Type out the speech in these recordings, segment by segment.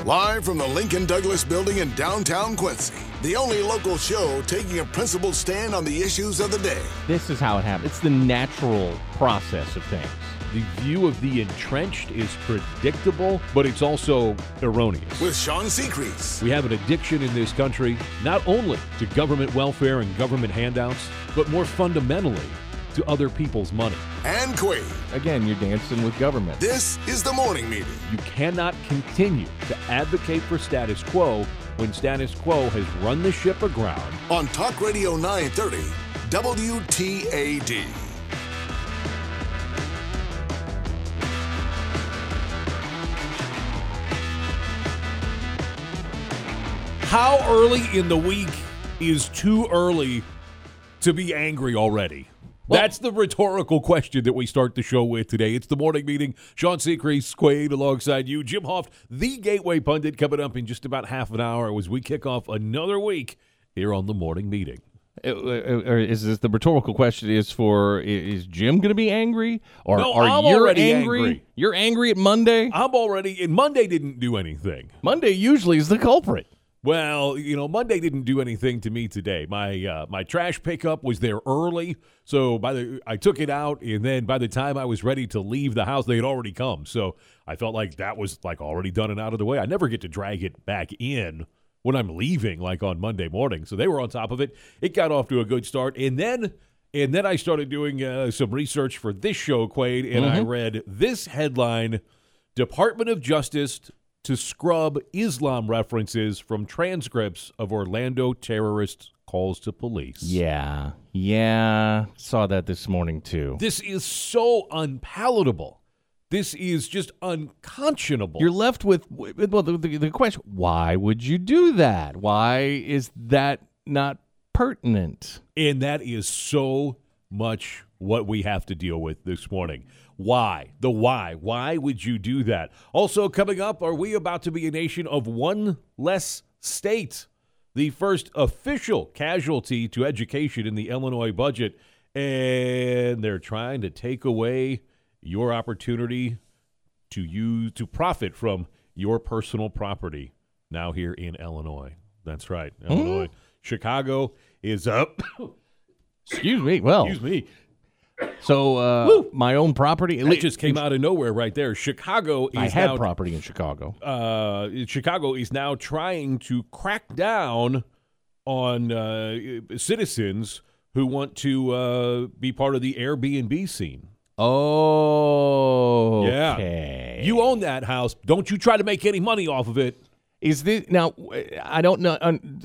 Live from the Lincoln Douglas Building in downtown Quincy, the only local show taking a principled stand on the issues of the day. This is how it happens. It's the natural process of things. The view of the entrenched is predictable, but it's also erroneous. With Sean Seacrest. We have an addiction in this country, not only to government welfare and government handouts, but more fundamentally to other people's money. And Quaid. Again, you're dancing with government. This is the morning meeting. You cannot continue to advocate for status quo when status quo has run the ship aground. On Talk Radio 930, WTAD. How early in the week is too early to be angry already? Well, that's the rhetorical question that we start the show with today. It's the morning meeting. Sean Seacrest, Quaid, alongside you. Jim Hoft, the Gateway Pundit, coming up in just about half an hour as we kick off another week here on the morning meeting. Is this the rhetorical question is Jim going to be angry? Or no, are I'm you already angry? You're angry at Monday? And Monday didn't do anything. Monday usually is the culprit. Well, Monday didn't do anything to me today. My trash pickup was there early, so I took it out, and then by the time I was ready to leave the house, they had already come. So I felt like that was already done and out of the way. I never get to drag it back in when I'm leaving, on Monday morning. So they were on top of it. It got off to a good start, and then I started doing some research for this show, Quaid, and I read this headline: Department of Justice to scrub Islam references from transcripts of Orlando terrorists' calls to police. Yeah. Saw that this morning, too. This is so unpalatable. This is just unconscionable. You're left with, the question, why would you do that? Why is that not pertinent? And that is so much what we have to deal with this morning. Why? The why. Why would you do that? Also coming up, are we about to be a nation of one less state? The first official casualty to education in the Illinois budget, and they're trying to take away your opportunity to profit from your personal property now here in Illinois. That's right, Illinois. Chicago is up. Excuse me. So, my own property. It just came out of nowhere right there. Chicago is I had property in Chicago. Chicago is now trying to crack down on citizens who want to be part of the Airbnb scene. Oh, yeah. You own that house. Don't you try to make any money off of it. Is this now? I don't know.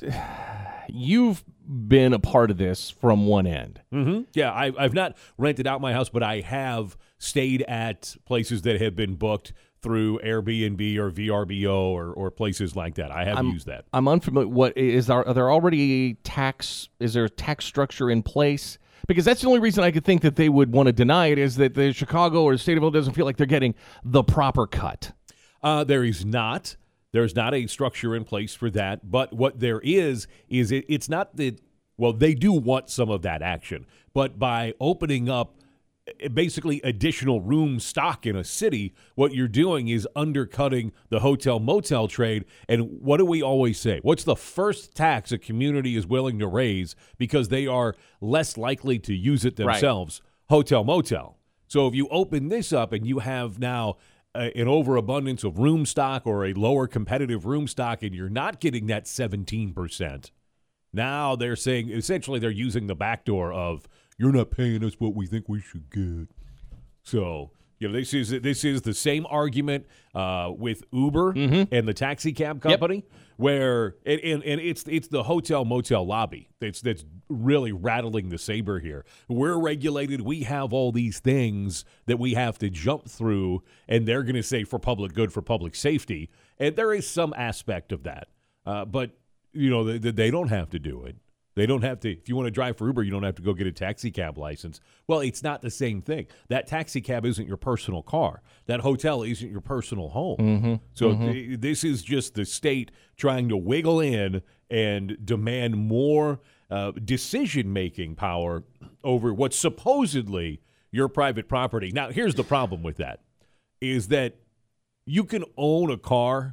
You've been a part of this from one end. Mm-hmm. Yeah, I've not rented out my house, but I have stayed at places that have been booked through Airbnb or VRBO or places like that. I have used that. I'm unfamiliar. What is are there already tax? Is there a tax structure in place? Because that's the only reason I could think that they would want to deny it is that the Chicago or the state of Illinois doesn't feel like they're getting the proper cut. There is not. There's not a structure in place for that. But what there is it's not that, well, they do want some of that action. But by opening up basically additional room stock in a city, what you're doing is undercutting the hotel-motel trade. And what do we always say? What's the first tax a community is willing to raise because they are less likely to use it themselves? Right. Hotel-motel. So if you open this up and you have now an overabundance of room stock or a lower competitive room stock and you're not getting that 17%, now they're saying essentially they're using the back door of you're not paying us what we think we should get. So, this is the same argument with Uber and the taxi cab company, where and it's the hotel motel lobby that's really rattling the saber here. We're regulated. We have all these things that we have to jump through, and they're going to say for public good, for public safety, and there is some aspect of that, but they don't have to do it. They don't have to. If you want to drive for Uber, you don't have to go get a taxi cab license. Well, it's not the same thing. That taxi cab isn't your personal car. That hotel isn't your personal home. So this is just the state trying to wiggle in and demand more decision-making power over what's supposedly your private property. Now, here's the problem with that, is that you can own a car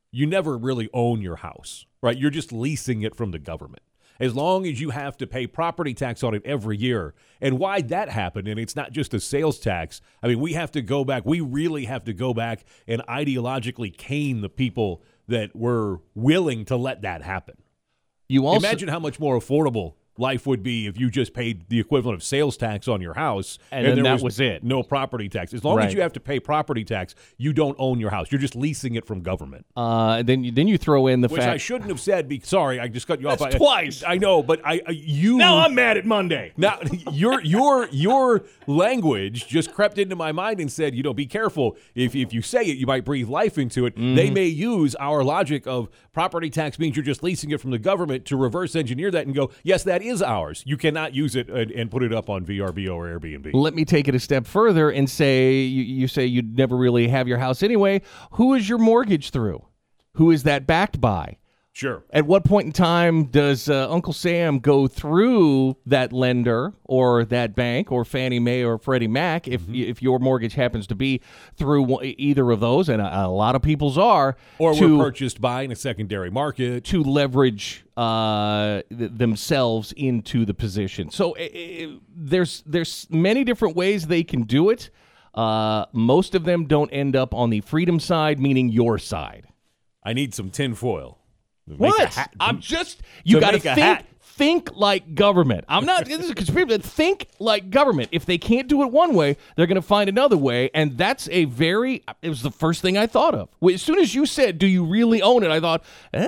you never really own your house, right? You're just leasing it from the government. As long as you have to pay property tax on it every year. And why'd that happen? And it's not just a sales tax. I mean, we really have to go back and ideologically cane the people that were willing to let that happen. You also imagine how much more affordable life would be if you just paid the equivalent of sales tax on your house, and then there that was it. No property tax. As long as you have to pay property tax, you don't own your house. You're just leasing it from government. Then you throw in the Which fact. I shouldn't have said. Sorry, I just cut you off. That's twice. I know, but you. Now I'm mad at Monday. Now your language just crept into my mind and said, be careful. If you say it, you might breathe life into it. Mm-hmm. They may use our logic of property tax means you're just leasing it from the government to reverse engineer that and go, yes, that is ours. You cannot use it and put it up on VRBO or Airbnb. Let me take it a step further and say you say you'd never really have your house anyway. Who is your mortgage through? Who is that backed by? Sure. At what point in time does Uncle Sam go through that lender or that bank or Fannie Mae or Freddie Mac if your mortgage happens to be through either of those, and a lot of people's are, or were purchased by in a secondary market to leverage themselves into the position. So there's many different ways they can do it. Most of them don't end up on the freedom side, meaning your side. I need some tinfoil. What? You got to think like government. I'm not, this is a conspiracy, but think like government. If they can't do it one way, they're going to find another way, and that's it was the first thing I thought of. As soon as you said, do you really own it, I thought,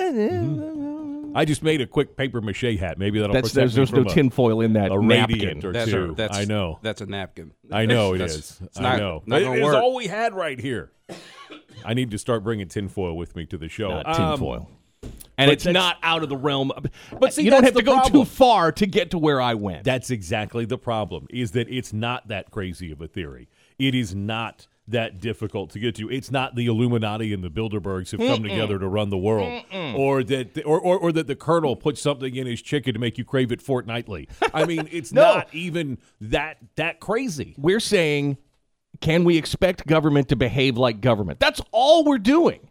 I just made a quick paper mache hat. Maybe that'll protect me there's from no tinfoil in that a napkin. radiant or two. I know. That's a napkin. I know it is. I know. Not It is all we had right here. I need to start bringing tinfoil with me to the show. Not tinfoil. And it's not out of the realm. But see, you don't that's have to the go problem. too far to get to where I went. That's exactly the problem, is that it's not that crazy of a theory. It is not that difficult to get to. It's not the Illuminati and the Bilderbergs have come together to run the world, or that the Colonel put something in his chicken to make you crave it fortnightly. I mean, it's not even that crazy. We're saying, can we expect government to behave like government? That's all we're doing.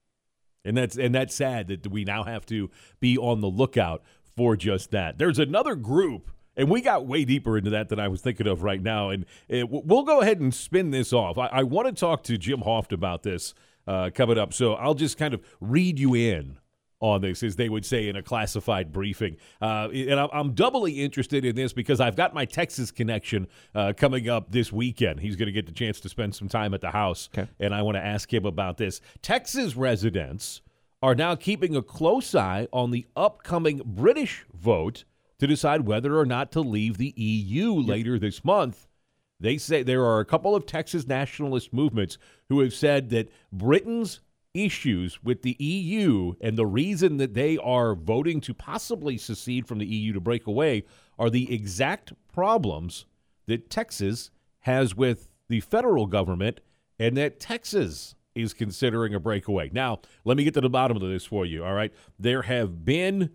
And that's sad that we now have to be on the lookout for just that. There's another group, and we got way deeper into that than I was thinking of right now, and we'll go ahead and spin this off. I want to talk to Jim Hoft about this coming up, so I'll just kind of read you in on this, as they would say in a classified briefing. And I'm doubly interested in this because I've got my Texas connection coming up this weekend. He's going to get the chance to spend some time at the house, and I want to ask him about this. Texas residents are now keeping a close eye on the upcoming British vote to decide whether or not to leave the EU later this month. They say there are a couple of Texas nationalist movements who have said that Britain's issues with the EU and the reason that they are voting to possibly secede from the EU to break away are the exact problems that Texas has with the federal government, and that Texas is considering a breakaway. Now, let me get to the bottom of this for you, all right? There have been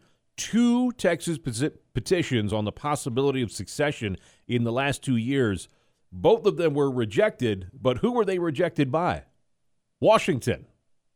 2 Texas petitions on the possibility of secession in the last 2 years. Both of them were rejected, but who were they rejected by? Washington.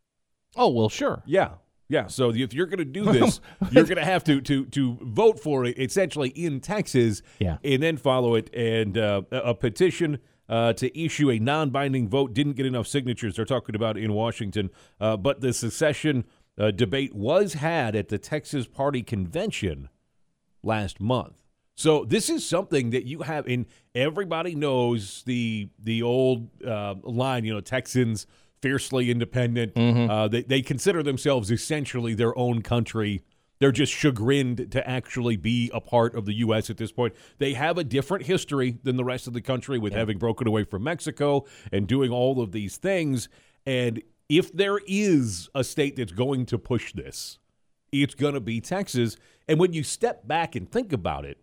Oh, well, sure. Yeah. So if you're going to do this, you're going to have to vote for it essentially in Texas, and then follow it. And a petition to issue a non-binding vote didn't get enough signatures. They're talking about in Washington, but the secession debate was had at the Texas Party Convention last month. So this is something that you have, and everybody knows the old line, Texans fiercely independent. They consider themselves essentially their own country. They're just chagrined to actually be a part of the U.S. at this point. They have a different history than the rest of the country with having broken away from Mexico and doing all of these things. And if there is a state that's going to push this, it's going to be Texas. And when you step back and think about it,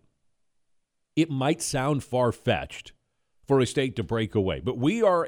it might sound far-fetched for a state to break away. But we are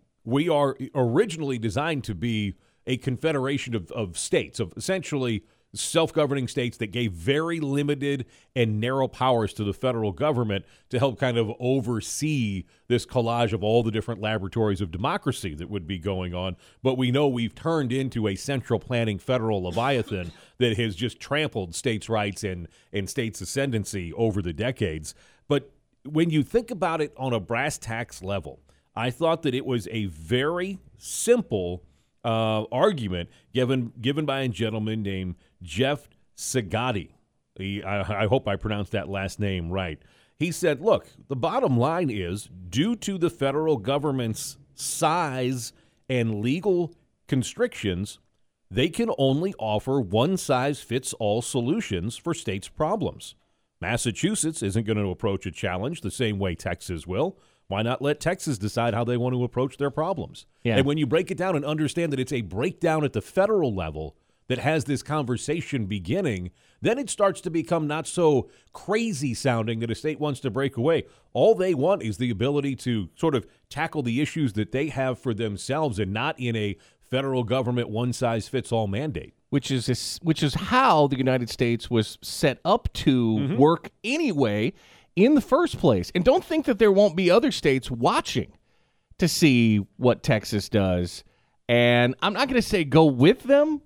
originally designed to be a confederation of states, of essentially self-governing states that gave very limited and narrow powers to the federal government to help kind of oversee this collage of all the different laboratories of democracy that would be going on. But we know we've turned into a central planning federal leviathan that has just trampled states' rights and states' ascendancy over the decades. But when you think about it on a brass tacks level, I thought that it was a very simple argument given by a gentleman named Jeff Sagatti. I hope I pronounced that last name right. He said, look, the bottom line is, due to the federal government's size and legal constrictions, they can only offer one-size-fits-all solutions for states' problems. Massachusetts isn't going to approach a challenge the same way Texas will. Why not let Texas decide how they want to approach their problems? Yeah. And when you break it down and understand that it's a breakdown at the federal level that has this conversation beginning, then it starts to become not so crazy sounding that a state wants to break away. All they want is the ability to sort of tackle the issues that they have for themselves and not in a federal government one-size-fits-all mandate. Which is how the United States was set up to work anyway in the first place. And don't think that there won't be other states watching to see what Texas does. And I'm not going to say go with them,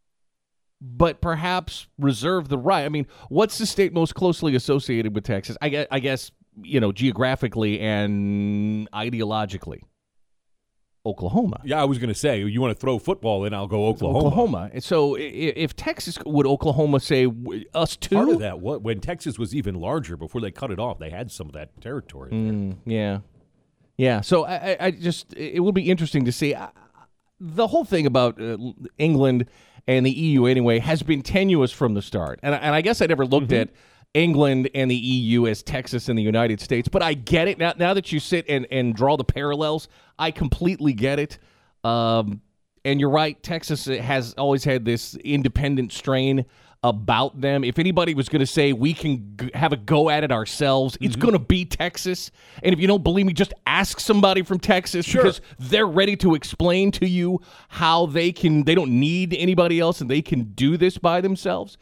but perhaps reserve the right. I mean, what's the state most closely associated with Texas? I guess, geographically and ideologically. Oklahoma. Yeah, I was going to say, you want to throw football in, I'll go Oklahoma. Oklahoma. And so if Texas, would Oklahoma say us too? Part of that, when Texas was even larger, before they cut it off, they had some of that territory there. Yeah. Yeah, so I just, it will be interesting to see. The whole thing about England and the EU anyway has been tenuous from the start. And I guess I never looked at England and the EU as Texas and the United States, but I get it. Now that you sit and draw the parallels, I completely get it. And you're right, Texas has always had this independent strain about them. If anybody was going to say we can have a go at it ourselves, it's going to be Texas. And if you don't believe me, just ask somebody from Texas, because they're ready to explain to you how they don't need anybody else and they can do this by themselves.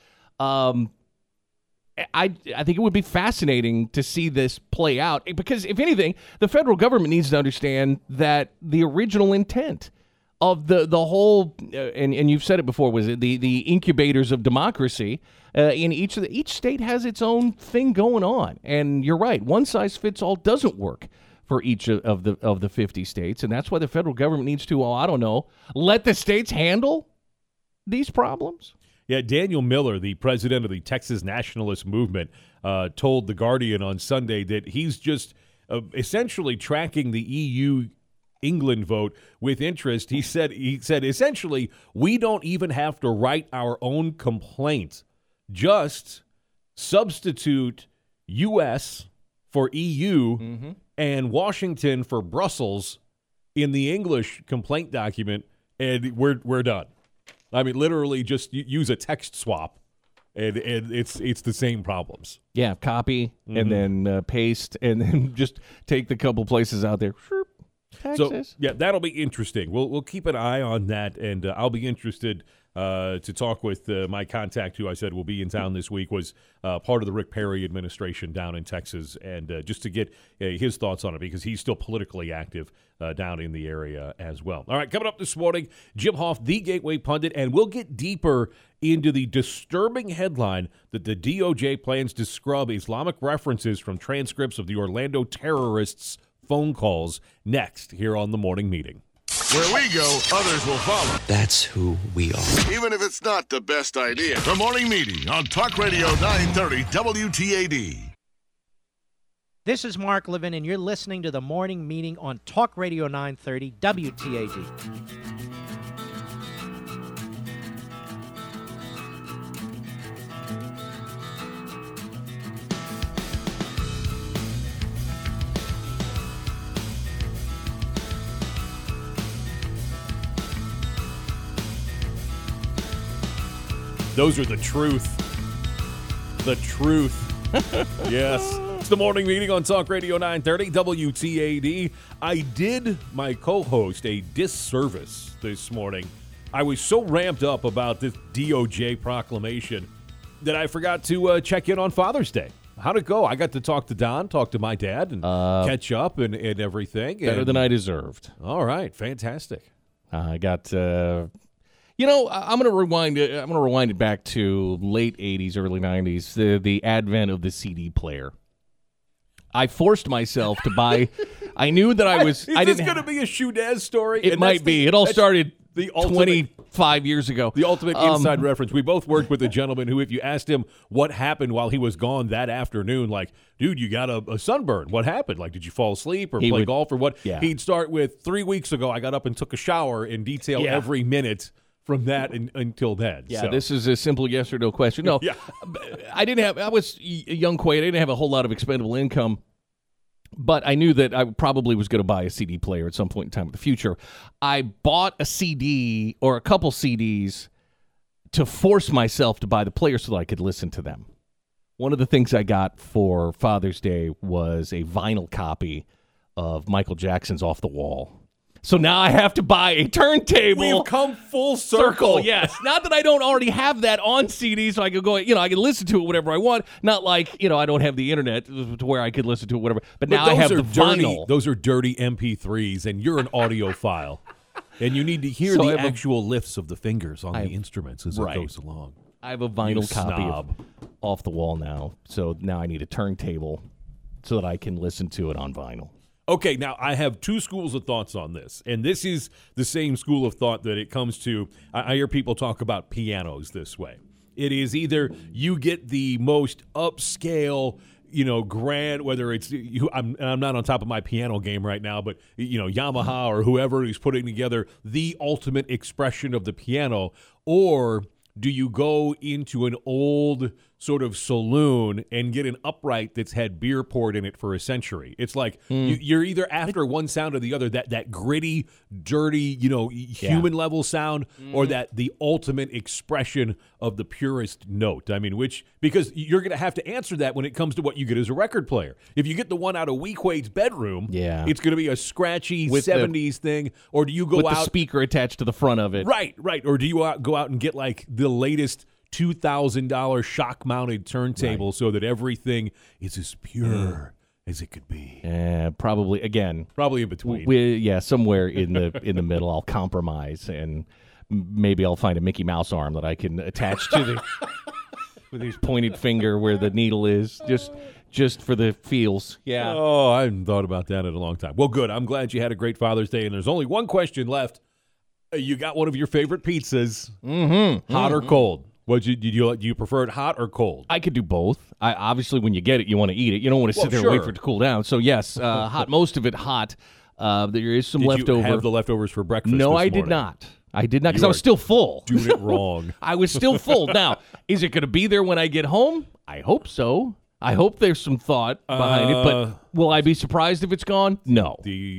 I think it would be fascinating to see this play out, because if anything, the federal government needs to understand that the original intent of the whole, and you've said it before, was it the incubators of democracy in each state has its own thing going on. And you're right, one size fits all doesn't work for each of the 50 states, and that's why the federal government needs to, let the states handle these problems. Yeah, Daniel Miller, the president of the Texas Nationalist Movement, told The Guardian on Sunday that he's just essentially tracking the EU-England vote with interest. He said essentially, we don't even have to write our own complaint. Just substitute U.S. for EU and Washington for Brussels in the English complaint document, and we're done. I mean, literally just use a text swap, and it's the same problems. Yeah, copy and then paste, and then just take the couple places out there. Texas. So, yeah, that'll be interesting. We'll keep an eye on that, and I'll be interested to talk with my contact, who I said will be in town this week, was part of the Rick Perry administration down in Texas, and just to get his thoughts on it, because he's still politically active down in the area as well. All right, coming up this morning, Jim Hoft, the Gateway Pundit, and we'll get deeper into the disturbing headline that the DOJ plans to scrub Islamic references from transcripts of the Orlando terrorists' phone calls next here on The Morning Meeting. Where we go, others will follow. That's who we are. Even if it's not the best idea. The Morning Meeting on Talk Radio 930 WTAD. This is Mark Levin, and you're listening to The Morning Meeting on Talk Radio 930 WTAD. Those are the truth. The truth. Yes. It's The Morning Meeting on Talk Radio 930 WTAD. I did my co-host a disservice this morning I was so ramped up about this DOJ proclamation that I forgot to check in on Father's Day. How'd it go? I got to talk to Don, talk to my dad, and catch up and everything. Better than I deserved. All right, fantastic. I got, I'm going to rewind. I'm going to rewind it back to late '80s, early '90s. The advent of the CD player. I forced myself to buy. I knew that I was. Is I this didn't. going to be a Shoedaz story? It might be. It all started the ultimate, 25 years ago. The ultimate inside reference. We both worked with a gentleman who, if you asked him what happened while he was gone that afternoon, like, dude, you got a sunburn. What happened? Like, did you fall asleep or play golf or what? Yeah. He'd start with 3 weeks ago, I got up and took a shower and detail every minute from that until then. Yeah, so. This is a simple yes or no question. No, I was a young quaid. I didn't have a whole lot of expendable income. But I knew that I probably was going to buy a CD player at some point in time in the future. I bought a CD or a couple CDs to force myself to buy the player so that I could listen to them. One of the things I got for Father's Day was a vinyl copy of Michael Jackson's Off the Wall. So now I have to buy a turntable. We've come full circle. Yes. Not that I don't already have that on CD, so I could go, I can listen to it whatever I want. Not like, I don't have the internet to where I could listen to it whatever. But now I have the vinyl. Those are dirty MP3s, and you're an audiophile. And you need to hear the actual lifts of the fingers on the instruments as it goes along. I have a vinyl copy of Off the Wall now, so now I need a turntable so that I can listen to it on vinyl. Okay, now I have two schools of thoughts on this, and this is the same school of thought that it comes to. I hear people talk about pianos this way. It is either you get the most upscale, grand, whether it's, I'm not on top of my piano game right now, but, Yamaha or whoever is putting together the ultimate expression of the piano, or do you go into an old sort of saloon and get an upright that's had beer poured in it for a century? It's like you're either after one sound or the other, that gritty, dirty, human level sound, or that the ultimate expression of the purest note. I mean, because you're going to have to answer that when it comes to what you get as a record player. If you get the one out of Weequaid's bedroom, it's going to be a scratchy 70s thing, or do you go with out the speaker attached to the front of it? Right, or do you go out and get like the latest $2,000 shock-mounted turntable so that everything is as pure as it could be? Probably in between. Somewhere in the middle. I'll compromise, and maybe I'll find a Mickey Mouse arm that I can attach to the with his pointed finger where the needle is, just for the feels. Yeah. Oh, I haven't thought about that in a long time. Well, good. I'm glad you had a great Father's Day, and there's only one question left. You got one of your favorite pizzas, hot or cold? Do you prefer it hot or cold? I could do both. Obviously, when you get it, you want to eat it. You don't want to sit there and wait for it to cool down. So, yes, hot. Most of it hot. There is some leftover. Did you have the leftovers for breakfast No, I this morning? did not. I did not, because I was still full. Doing it wrong. I was still full. Now, is it going to be there when I get home? I hope so. I hope there's some thought behind it. But will I be surprised if it's gone? No.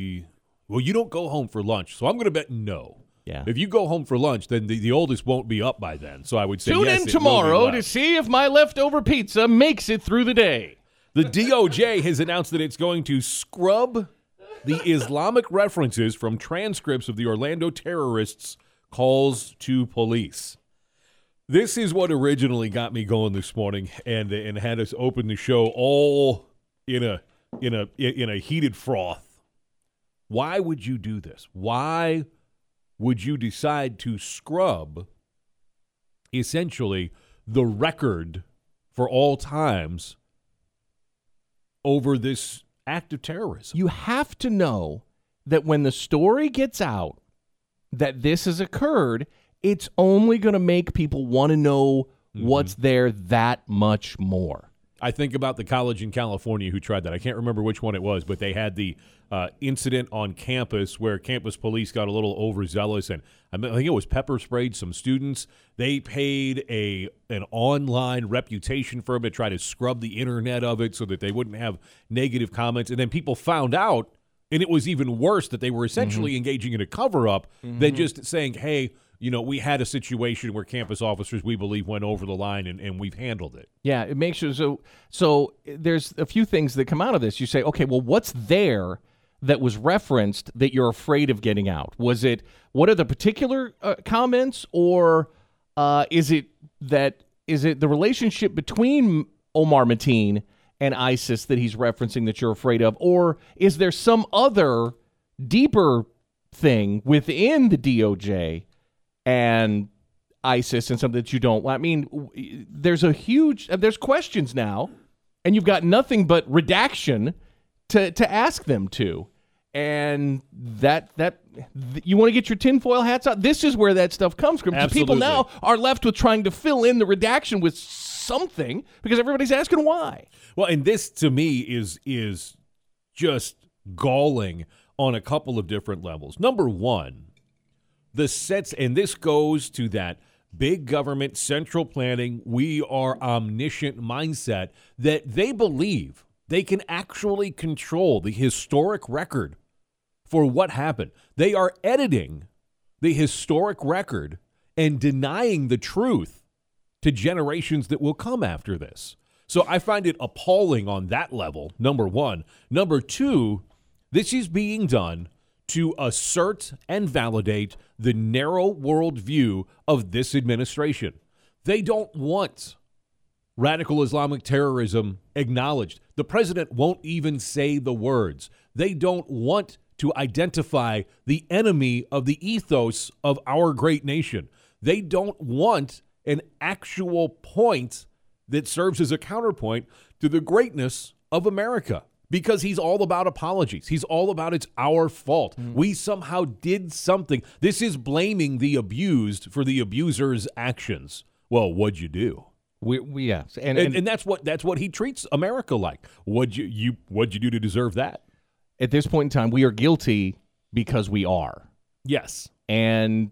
Well, you don't go home for lunch, so I'm going to bet no. Yeah. If you go home for lunch, then the oldest won't be up by then. So I would say Tune in tomorrow to see if my leftover pizza makes it through the day. The DOJ has announced that it's going to scrub the Islamic references from transcripts of the Orlando terrorists' calls to police. This is what originally got me going this morning and had us open the show all in a heated froth. Why would you do this? Why would you decide to scrub essentially the record for all times over this act of terrorism? You have to know that when the story gets out that this has occurred, it's only going to make people want to know what's there that much more. I think about the college in California who tried that. I can't remember which one it was, but they had the incident on campus where campus police got a little overzealous, and I think it was pepper sprayed some students. They paid an online reputation firm to try to scrub the internet of it so that they wouldn't have negative comments, and then people found out, and it was even worse that they were essentially engaging in a cover-up than just saying, hey, we had a situation where campus officers, we believe, went over the line, and we've handled it. Yeah, it makes sure. So there's a few things that come out of this. You say, okay, well, what's there that was referenced that you're afraid of getting out? Was it, what are the particular comments, or is it the relationship between Omar Mateen and ISIS that he's referencing that you're afraid of? Or is there some other deeper thing within the DOJ and ISIS and something that you don't? I mean, there's questions now, and you've got nothing but redaction to ask them to. And that you want to get your tinfoil hats out? This is where that stuff comes from. So people now are left with trying to fill in the redaction with something because everybody's asking why. Well, and this to me is just galling on a couple of different levels. Number one, the sets, and this goes to that big government, central planning, we are omniscient mindset that they believe they can actually control the historic record for what happened. They are editing the historic record and denying the truth to generations that will come after this. So I find it appalling on that level, number one. Number two, this is being done to assert and validate the narrow worldview of this administration. They don't want radical Islamic terrorism acknowledged. The president won't even say the words. They don't want to identify the enemy of the ethos of our great nation. They don't want an actual point that serves as a counterpoint to the greatness of America, because he's all about apologies. He's all about it's our fault. We somehow did something. This is blaming the abused for the abuser's actions. Well, what'd you do? Yes, and that's what he treats America like. What'd you do to deserve that? At this point in time, we are guilty because we are. Yes. And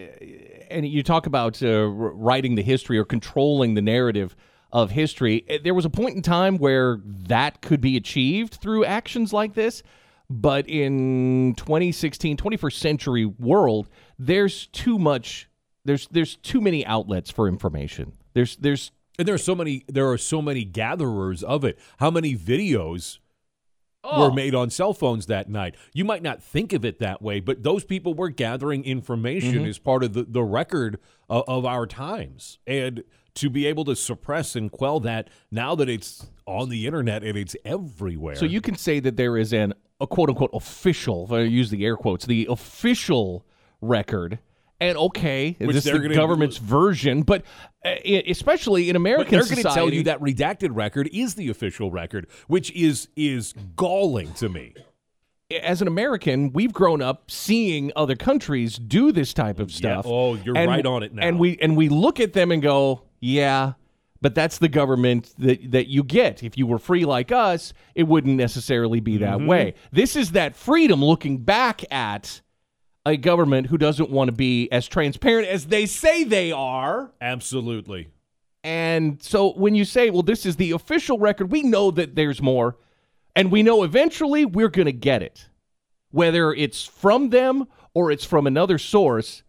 you talk about writing the history or controlling the narrative of history. There was a point in time where that could be achieved through actions like this, but in 2016, 21st century world, there's too much. There's too many outlets for information. And there are so many gatherers of it. How many videos were made on cell phones that night? You might not think of it that way, but those people were gathering information as part of the record of our times. And to be able to suppress and quell that now that it's on the internet and it's everywhere. So you can say that there is a quote-unquote official, if I use the air quotes, the official record. And okay, this is the government's version, but especially in American society, they're going to tell you that redacted record is the official record, which is galling to me. As an American, we've grown up seeing other countries do this type of stuff. Yeah. Oh, you're right on it now. And we look at them and go, yeah, but that's the government that you get. If you were free like us, it wouldn't necessarily be that way. This is that freedom looking back at a government who doesn't want to be as transparent as they say they are. Absolutely. And so when you say, well, this is the official record, we know that there's more, and we know eventually we're going to get it. Whether it's from them or it's from another source,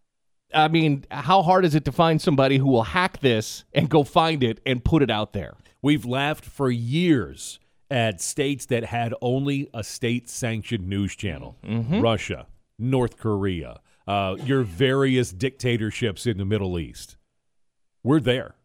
I mean, how hard is it to find somebody who will hack this and go find it and put it out there? We've laughed for years at states that had only a state-sanctioned news channel. Russia, North Korea, your various dictatorships in the Middle East. We're there.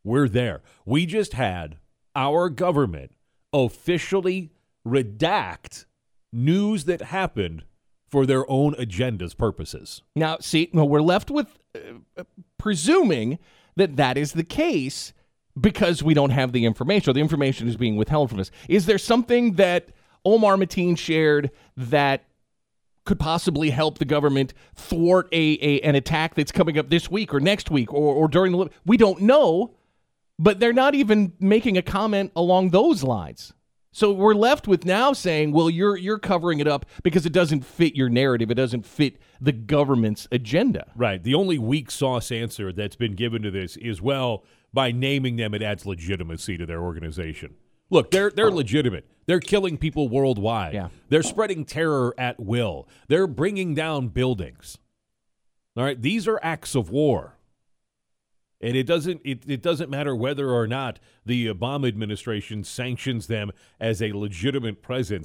We just had our government officially redact news that happened for their own agenda's purposes. Now, see, we're left with presuming that is the case because we don't have the information, or the information is being withheld from us. Is there something that Omar Mateen shared that could possibly help the government thwart an attack that's coming up this week or next week or during the... We don't know, but they're not even making a comment along those lines. So we're left with now saying, well, you're covering it up because it doesn't fit your narrative. It doesn't fit the government's agenda. Right. The only weak sauce answer that's been given to this is, well, by naming them, it adds legitimacy to their organization. Look, they're legitimate. They're killing people worldwide. Yeah. They're spreading terror at will. They're bringing down buildings. All right, these are acts of war. And it doesn't matter whether or not the Obama administration sanctions them as a legitimate presence.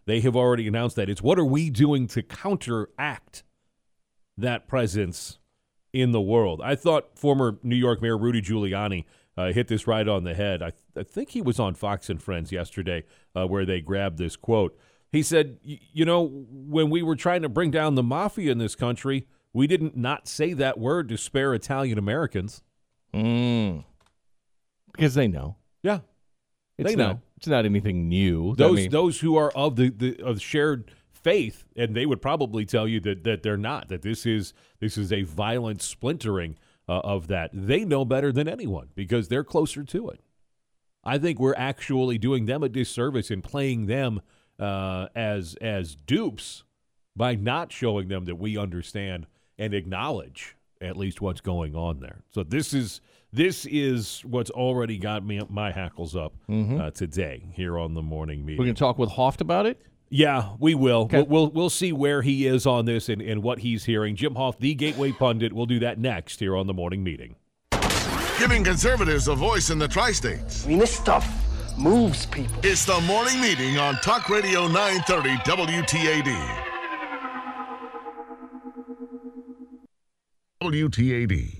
They have already announced that. It's what are we doing to counteract that presence in the world? I thought former New York Mayor Rudy Giuliani hit this right on the head. I think he was on Fox and Friends yesterday where they grabbed this quote. He said, when we were trying to bring down the mafia in this country, we didn't not say that word to spare Italian Americans. Because they know. Yeah. They know. It's not anything new. Those who are of the shared faith, and they would probably tell you that they're not, that this is a violent splintering of that. They know better than anyone because they're closer to it. I think we're actually doing them a disservice in playing them as dupes by not showing them that we understand and acknowledge at least what's going on there. So this is what's already got me my hackles up today here on the morning meeting. We're going to talk with Hoft about it? Yeah, we will. Okay. We'll see where he is on this and what he's hearing. Jim Hoft, the Gateway Pundit, will do that next here on the morning meeting. Giving conservatives a voice in the tri-states. I mean, this stuff moves people. It's the morning meeting on Talk Radio 930 WTAD. WTAD.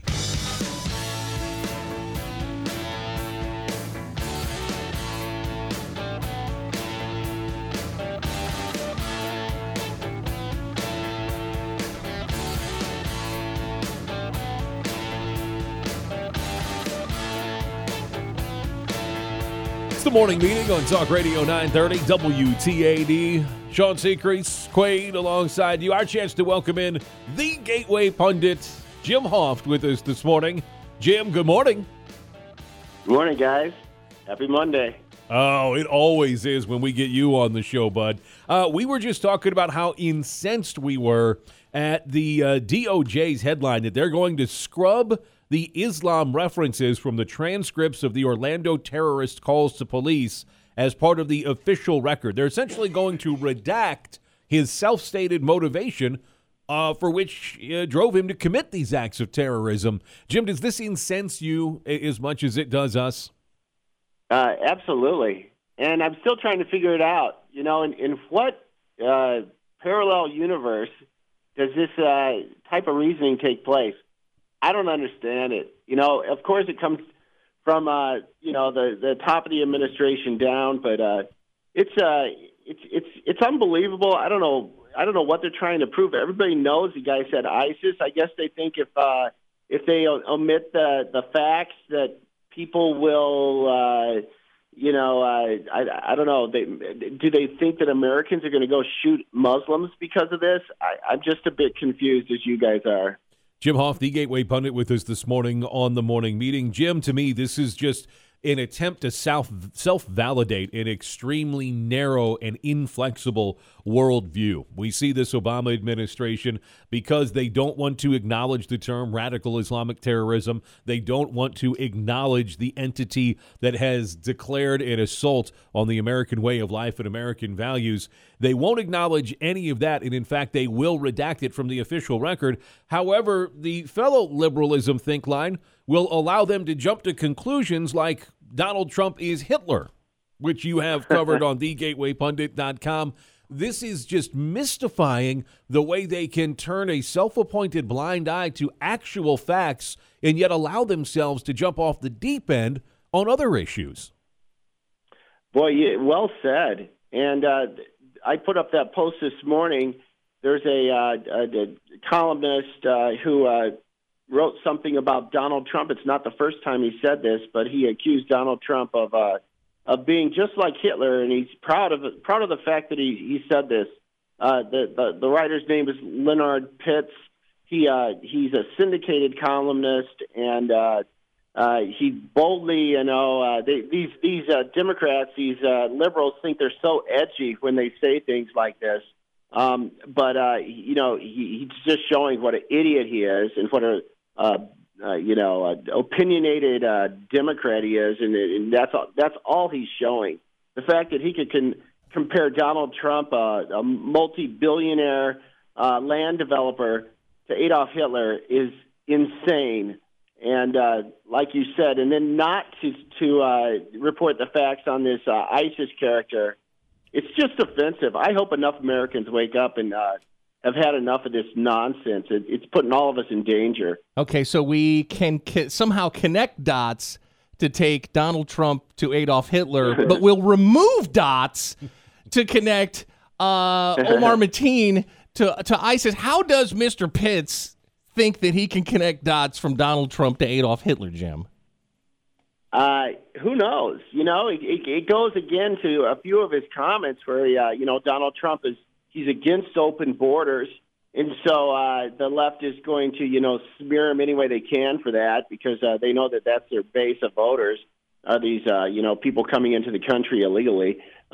It's the morning meeting on Talk Radio 930 WTAD. Sean Seacrease, Quaid alongside you. Our chance to welcome in the Gateway Pundit, Jim Hoft, with us this morning. Jim, good morning. Good morning, guys. Happy Monday. Oh, it always is when we get you on the show, bud. We were just talking about how incensed we were at the DOJ's headline that they're going to scrub the Islam references from the transcripts of the Orlando terrorist calls to police as part of the official record. They're essentially going to redact his self-stated motivation for which drove him to commit these acts of terrorism. Jim, does this incense you as much as it does us? Absolutely. And I'm still trying to figure it out. In what parallel universe does this type of reasoning take place? I don't understand it. Of course it comes from the top of the administration down, but it's unbelievable. I don't know what they're trying to prove. Everybody knows the guy said ISIS. I guess they think if they omit the facts that people will I don't know. Do they think that Americans are going to go shoot Muslims because of this? I'm just a bit confused, as you guys are. Jim Hoft, the Gateway Pundit, with us this morning on the morning meeting. Jim, to me, this is just an attempt to self-validate an extremely narrow and inflexible worldview. We see this Obama administration because they don't want to acknowledge the term radical Islamic terrorism. They don't want to acknowledge the entity that has declared an assault on the American way of life and American values. They won't acknowledge any of that, and in fact, they will redact it from the official record. However, the fellow liberalism think line will allow them to jump to conclusions like Donald Trump is Hitler, which you have covered on thegatewaypundit.com. This is just mystifying the way they can turn a self-appointed blind eye to actual facts and yet allow themselves to jump off the deep end on other issues. Boy, well said. And I put up that post this morning. There's a columnist who wrote something about Donald Trump. It's not the first time he said this, but he accused Donald Trump of being just like Hitler, and he's proud of the fact that he said this. The writer's name is Leonard Pitts. He's a syndicated columnist, and he boldly, these Democrats, these liberals think they're so edgy when they say things like this. But he's just showing what an idiot he is and what a opinionated Democrat he is, and that's all he's showing. The fact that he could compare Donald Trump, a multi-billionaire land developer, to Adolf Hitler is insane. And like you said, and then not to report the facts on this ISIS character it's just offensive. I hope enough Americans wake up and have had enough of this nonsense. It's putting all of us in danger. Okay, so we can somehow connect dots to take Donald Trump to Adolf Hitler, but we'll remove dots to connect Omar Mateen to ISIS. How does Mr. Pitts think that he can connect dots from Donald Trump to Adolf Hitler, Jim? Who knows? It goes again to a few of his comments where, Donald Trump he's against open borders. And so the left is going to, smear him any way they can for that because they know that that's their base of voters, are these, people coming into the country illegally.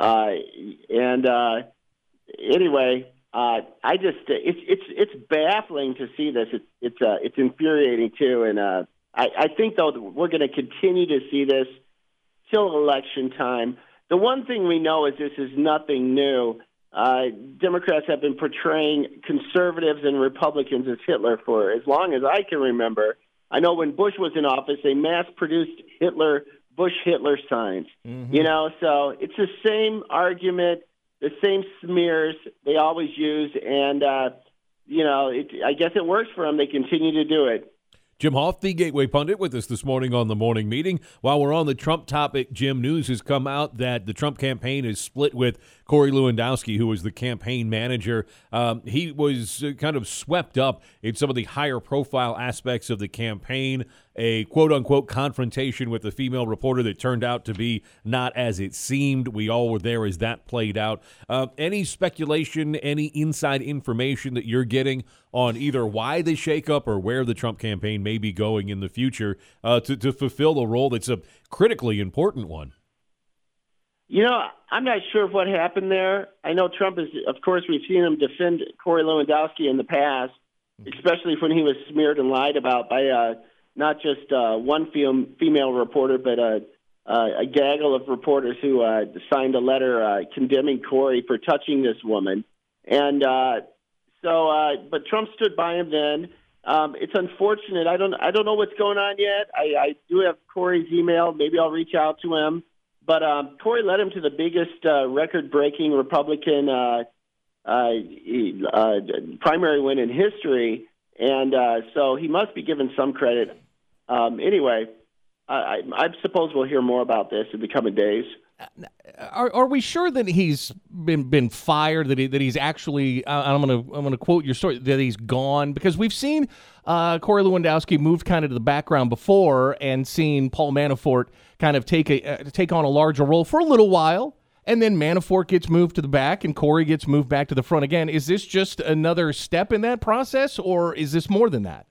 Anyway, I just it's baffling to see this. It's infuriating too, and I think though that we're going to continue to see this till election time. The one thing we know is this is nothing new. Democrats have been portraying conservatives and Republicans as Hitler for as long as I can remember. I know when Bush was in office, they mass-produced Bush-Hitler signs. Mm-hmm. So it's the same argument, the same smears they always use, and, I guess it works for them. They continue to do it. Jim Hoft, the Gateway Pundit, with us this morning on the Morning Meeting. While we're on the Trump topic, Jim, news has come out that the Trump campaign is split with Corey Lewandowski, who was the campaign manager. He was kind of swept up in some of the higher profile aspects of the campaign, a quote-unquote confrontation with a female reporter that turned out to be not as it seemed. We all were there as that played out. Any speculation, any inside information that you're getting on either why the shakeup or where the Trump campaign may be going in the future to fulfill a role that's a critically important one? I'm not sure of what happened there. I know Trump is, of course, we've seen him defend Corey Lewandowski in the past, especially when he was smeared and lied about by not just one female reporter, but a gaggle of reporters who signed a letter condemning Corey for touching this woman. And but Trump stood by him then. It's unfortunate. I don't know what's going on yet. I do have Corey's email. Maybe I'll reach out to him. But Corey led him to the biggest record-breaking Republican primary win in history, and so he must be given some credit. Anyway, I suppose we'll hear more about this in the coming days. Are we sure that he's been fired? That he's actually? I'm gonna quote your story that he's gone, because we've seen Corey Lewandowski move kind of to the background before, and seen Paul Manafort kind of take on a larger role for a little while, and then Manafort gets moved to the back, and Corey gets moved back to the front again. Is this just another step in that process, or is this more than that?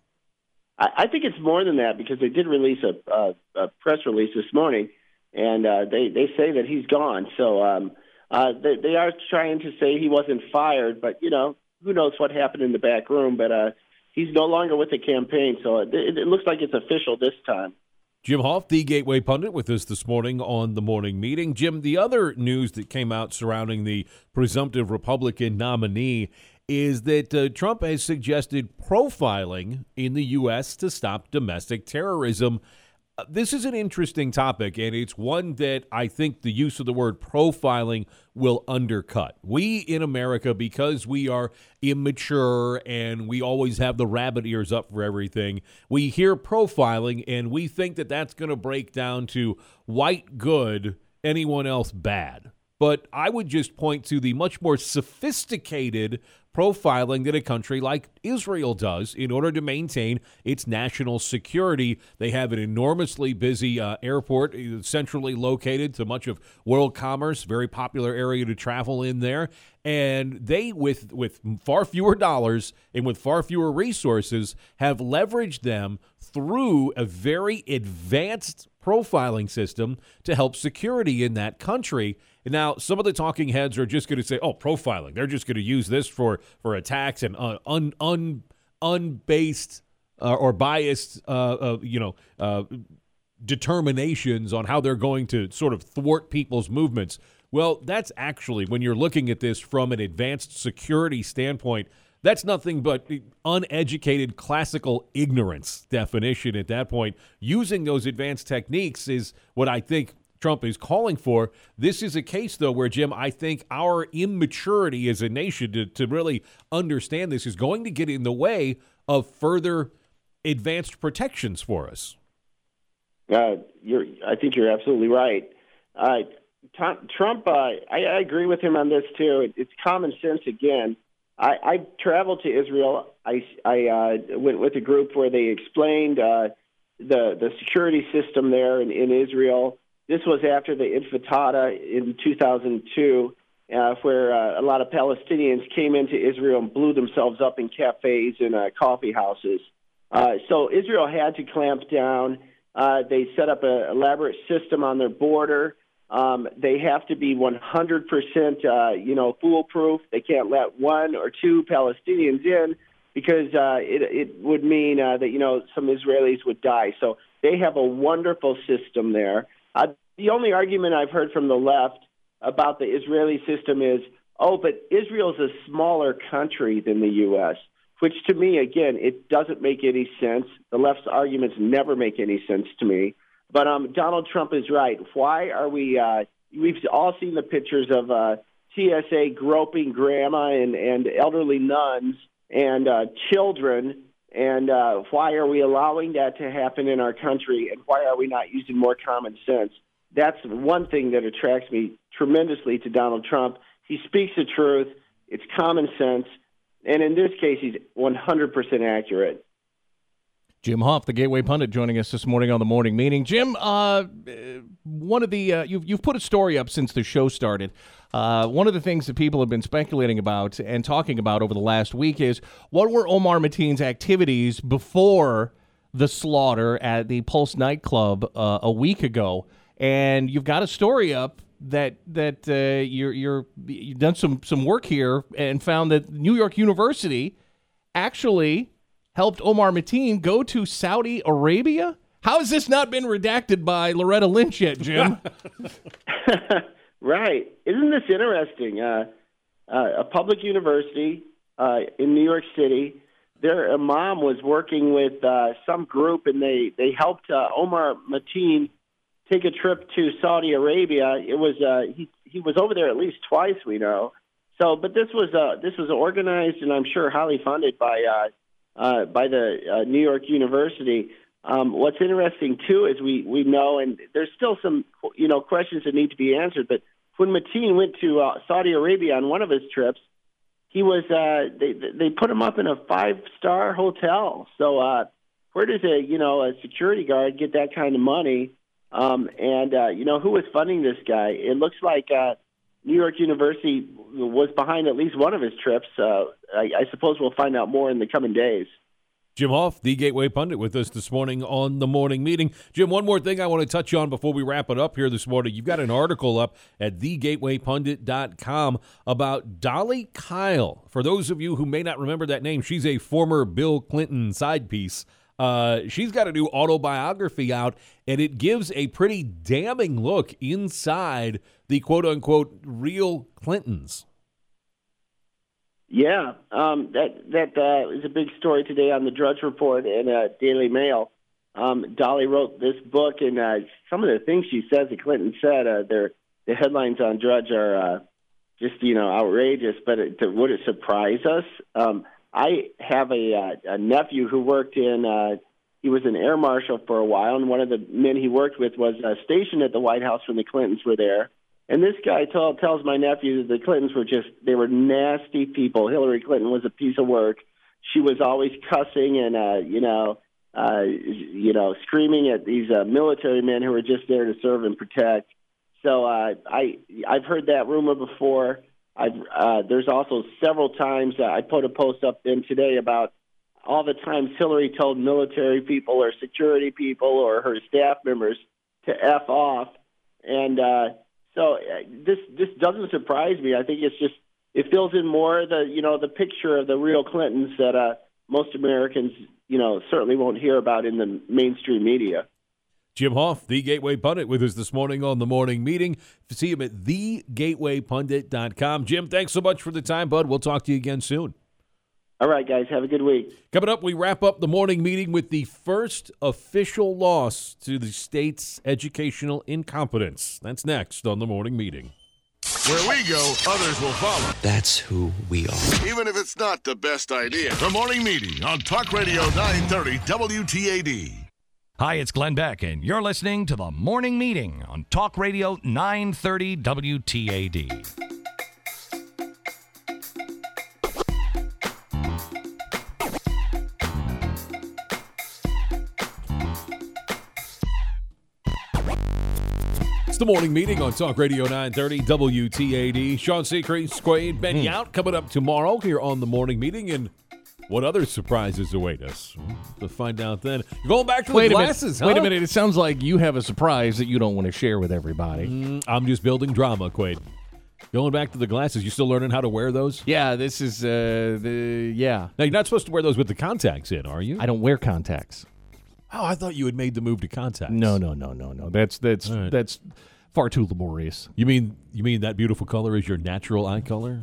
I think it's more than that, because they did release a press release this morning. And they say that he's gone. So they are trying to say he wasn't fired, but, who knows what happened in the back room. But he's no longer with the campaign, so it looks like it's official this time. Jim Hoft, the Gateway Pundit, with us this morning on the Morning Meeting. Jim, the other news that came out surrounding the presumptive Republican nominee is that Trump has suggested profiling in the U.S. to stop domestic terrorism. This is an interesting topic, and it's one that I think the use of the word profiling will undercut. We in America, because we are immature and we always have the rabbit ears up for everything, we hear profiling and we think that that's going to break down to white good, anyone else bad. But I would just point to the much more sophisticated profiling that a country like Israel does in order to maintain its national security. They have an enormously busy airport, centrally located to much of world commerce, very popular area to travel in there. And they, with far fewer dollars and with far fewer resources, have leveraged them through a very advanced profiling system to help security in that country. Now, some of the talking heads are just going to say, oh, profiling. They're just going to use this for attacks and unbased or biased, determinations on how they're going to sort of thwart people's movements. Well, that's actually, when you're looking at this from an advanced security standpoint, that's nothing but uneducated classical ignorance definition at that point. Using those advanced techniques is what I think Trump is calling for. This is a case, though, where, Jim, I think our immaturity as a nation to really understand this is going to get in the way of further advanced protections for us. I think you're absolutely right. Trump, I agree with him on this too. It's common sense again. I traveled to Israel. I went with a group where they explained the security system there in Israel. This was after the Intifada in 2002, where a lot of Palestinians came into Israel and blew themselves up in cafes and coffee houses. So Israel had to clamp down. They set up an elaborate system on their border. They have to be 100%, foolproof. They can't let one or two Palestinians in because it would mean that, some Israelis would die. So they have a wonderful system there. The only argument I've heard from the left about the Israeli system is, but Israel's a smaller country than the U.S., which to me, again, it doesn't make any sense. The left's arguments never make any sense to me. But Donald Trump is right. Why are we we've all seen the pictures of TSA groping grandma and elderly nuns and children, and why are we allowing that to happen in our country, and why are we not using more common sense? That's one thing that attracts me tremendously to Donald Trump. He speaks the truth. It's common sense. And in this case, he's 100% accurate. Jim Hoff, the Gateway Pundit, joining us this morning on the Morning Meeting. Jim, one of the you've put a story up since the show started. One of the things that people have been speculating about and talking about over the last week is what were Omar Mateen's activities before the slaughter at the Pulse nightclub a week ago? And you've got a story up that you've done some work here and found that New York University actually helped Omar Mateen go to Saudi Arabia? How has this not been redacted by Loretta Lynch yet, Jim? Right. Isn't this interesting? A public university in New York City, their imam was working with some group, and they helped Omar Mateen take a trip to Saudi Arabia. It was he was over there at least twice, we know. So, but this was organized and I'm sure highly funded by the New York University. What's interesting too is we know, and there's still some questions that need to be answered. But when Mateen went to Saudi Arabia on one of his trips, he was they put him up in a 5-star hotel. So where does a security guard get that kind of money? Who was funding this guy? It looks like New York University was behind at least one of his trips. I suppose we'll find out more in the coming days. Jim Hoff, the Gateway Pundit, with us this morning on the Morning Meeting. Jim, one more thing I want to touch on before we wrap it up here this morning. You've got an article up at thegatewaypundit.com about Dolly Kyle. For those of you who may not remember that name, she's a former Bill Clinton side piece. She's got a new autobiography out, and it gives a pretty damning look inside the quote-unquote real Clintons. Yeah, that is a big story today on the Drudge Report and Daily Mail. Dolly wrote this book, and some of the things she says that Clinton said, the headlines on Drudge are just outrageous. But would it surprise us? I have a nephew who worked he was an air marshal for a while, and one of the men he worked with was stationed at the White House when the Clintons were there. And this guy tells my nephew that the Clintons they were nasty people. Hillary Clinton was a piece of work. She was always cussing and, screaming at these military men who were just there to serve and protect. So I've heard that rumor before. There's also several times I put a post up then today about all the times Hillary told military people or security people or her staff members to F off. And so this doesn't surprise me. I think it fills in more the picture of the real Clintons that most Americans certainly won't hear about in the mainstream media. Jim Hoff, the Gateway Pundit, with us this morning on the Morning Meeting. See him at thegatewaypundit.com. Jim, thanks so much for the time, bud. We'll talk to you again soon. All right, guys. Have a good week. Coming up, we wrap up the morning meeting with the first official loss to the state's educational incompetence. That's next on the morning meeting. Where we go, others will follow. That's who we are. Even if it's not the best idea. The Morning Meeting on Talk Radio 930 WTAD. Hi, it's Glenn Beck, and you're listening to The Morning Meeting on Talk Radio 930 WTAD. It's the morning meeting on Talk Radio 930 WTAD. Sean Seacrest, Quade, Ben Yount coming up tomorrow here on the morning meeting. And what other surprises await us? We'll find out then. You're going back to the glasses, huh? Wait a minute. It sounds like you have a surprise that you don't want to share with everybody. I'm just building drama, Quade. Going back to the glasses. You still learning how to wear those? Yeah, this is, yeah. Now, you're not supposed to wear those with the contacts in, are you? I don't wear contacts. Oh, I thought you had made the move to contacts. No. That's right. That's far too laborious. You mean that beautiful color is your natural eye color?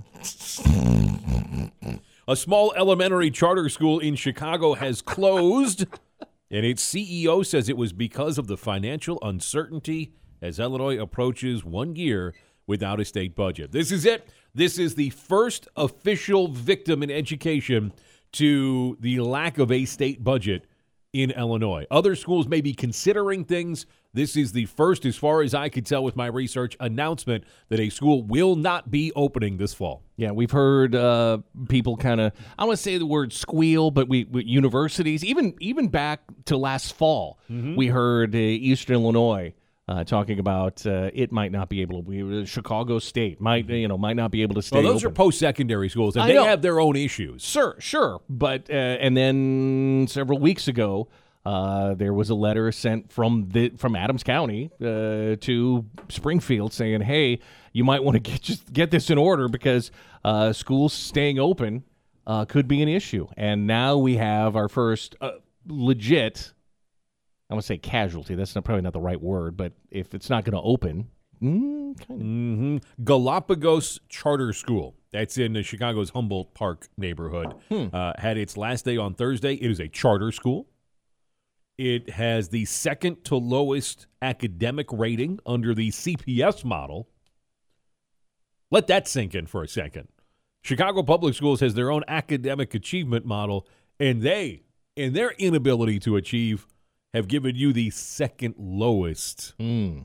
A small elementary charter school in Chicago has closed, and its CEO says it was because of the financial uncertainty as Illinois approaches 1 year without a state budget. This is it. This is the first official victim in education to the lack of a state budget in Illinois. Other schools may be considering things. This is the first, as far as I could tell with my research, announcement that a school will not be opening this fall. Yeah, we've heard people kind of, I don't want to say the word squeal, but we universities, even back to last fall, we heard Eastern Illinois talking about it might not be able to be. Chicago State might not be able to stay Well, those open. are post-secondary schools, and they have their own issues. Sure. But and then several weeks ago, there was a letter sent from Adams County to Springfield saying, "Hey, you might want to get this in order because schools staying open could be an issue." And now we have our first legit. I want to say casualty. That's probably not the right word, but if it's not going to open, kind of. Galapagos Charter School, that's in Chicago's Humboldt Park neighborhood, had its last day on Thursday. It is a charter school. It has the second to lowest academic rating under the CPS model. Let that sink in for a second. Chicago Public Schools has their own academic achievement model, and they, in their inability to achieve, have given you the second lowest score,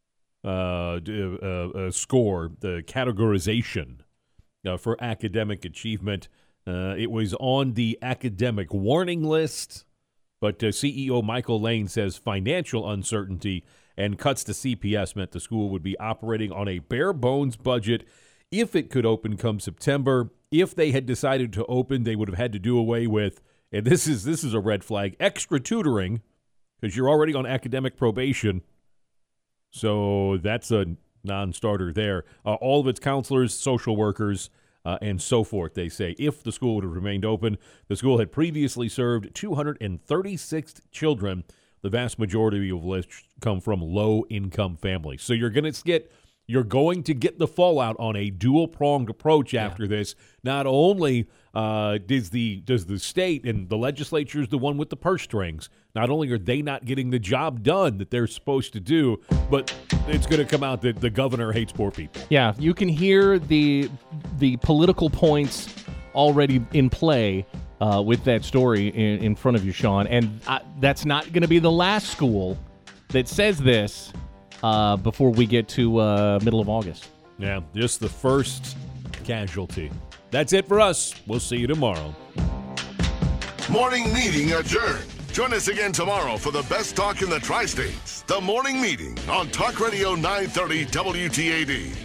the categorization for academic achievement. It was on the academic warning list, but CEO Michael Lane says financial uncertainty and cuts to CPS meant the school would be operating on a bare-bones budget if it could open come September. If they had decided to open, they would have had to do away with, and this is a red flag, extra tutoring, because you're already on academic probation. So that's a non-starter there. All of its counselors, social workers, and so forth, they say. If the school would have remained open, the school had previously served 236 children, the vast majority of which come from low-income families. So you're going to get the fallout on a dual-pronged approach after this. Not only does the state and the legislature is the one with the purse strings, not only are they not getting the job done that they're supposed to do, but it's going to come out that the governor hates poor people. Yeah, you can hear the political points already in play with that story in front of you, Sean. And that's not going to be the last school that says this before we get to middle of August. Yeah, just the first casualty. That's it for us. We'll see you tomorrow. Morning Meeting adjourned. Join us again tomorrow for the best talk in the Tri-States. The Morning Meeting on Talk Radio 930 WTAD.